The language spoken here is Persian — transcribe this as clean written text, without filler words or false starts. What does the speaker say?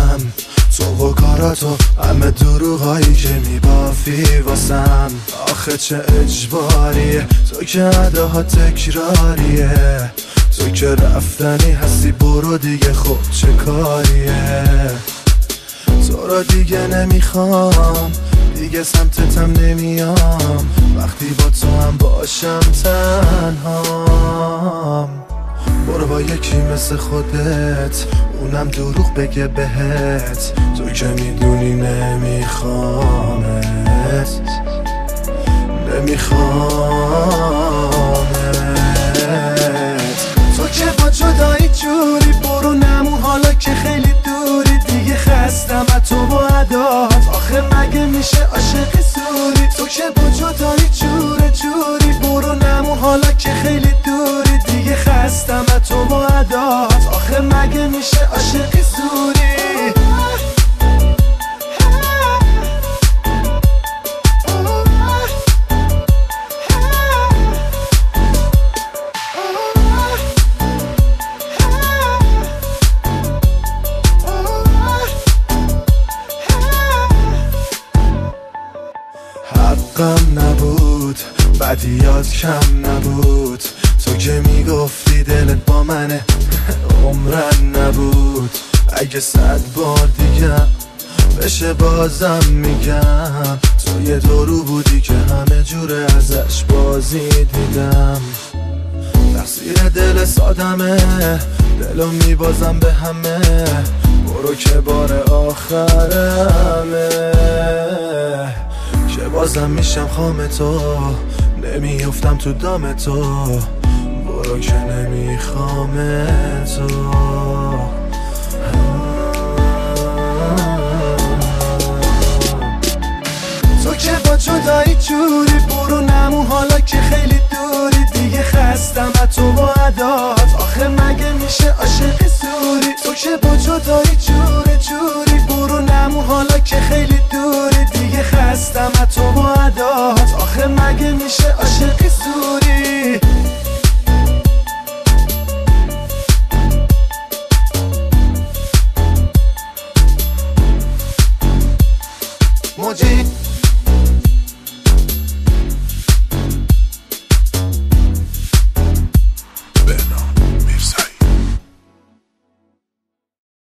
واسم، تو و کاراتو همه دروغایی که میبافی واسم. آخه چه اجباریه تو که اداها تکراریه، تو که رفتنی هستی برو دیگه، خب چه کاریه. تو را دیگه نمیخوام، دیگه سمتتم نمیام، وقتی با تو هم باشم تنهام. برو با یکی مثل خودت، اونم دروغ بگه بهت، تو که میدونی نمیخوامت، نمیخوامت. تو که با جدایی جوری، برو نمون حالا که خیلی دوری، دیگه خستم از تو و عدات، آخه مگه میشه عاشقی سوری. تو که با جدایی جوری، برو نمون حالا که خیلی دوری، دیگه خستم از تو و عدات، آخه مگه میشه عاشقی سوری. حقم نبود، بدیات کم نبود، تو که میگفتی دلت با منه عمرن نبود. اگه 100 بار دیگه بشه بازم میگم، تو یه دورو بودی که همه جوره ازش بازی دیدم. تقصیر دل سادمه، دلو میبازم به همه، برو که بار آخرمه، که بازم میشم خام تو، نمیافتم تو دام تو، برو که نمیخوام تو. تو که با جدایی جوری، برو نمون حالا که خیلی دوری، دیگه خستم از تو و عدات، آخه مگه میشه عاشقی سوری. تو که با جدایی جوری، برو نمون حالا که خیلی دوری، دیگه خستم از تو و عدات، آخه مگه میشه عاشقی